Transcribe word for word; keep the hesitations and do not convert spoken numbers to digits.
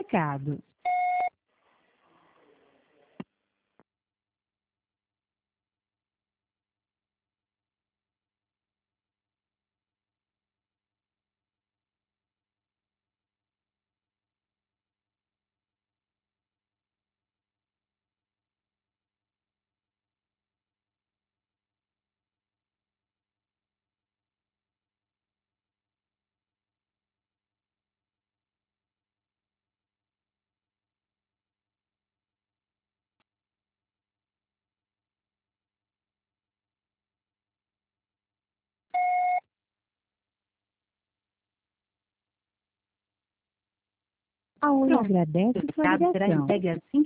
recado. A Oi agradece sua ligação. Será entregue assim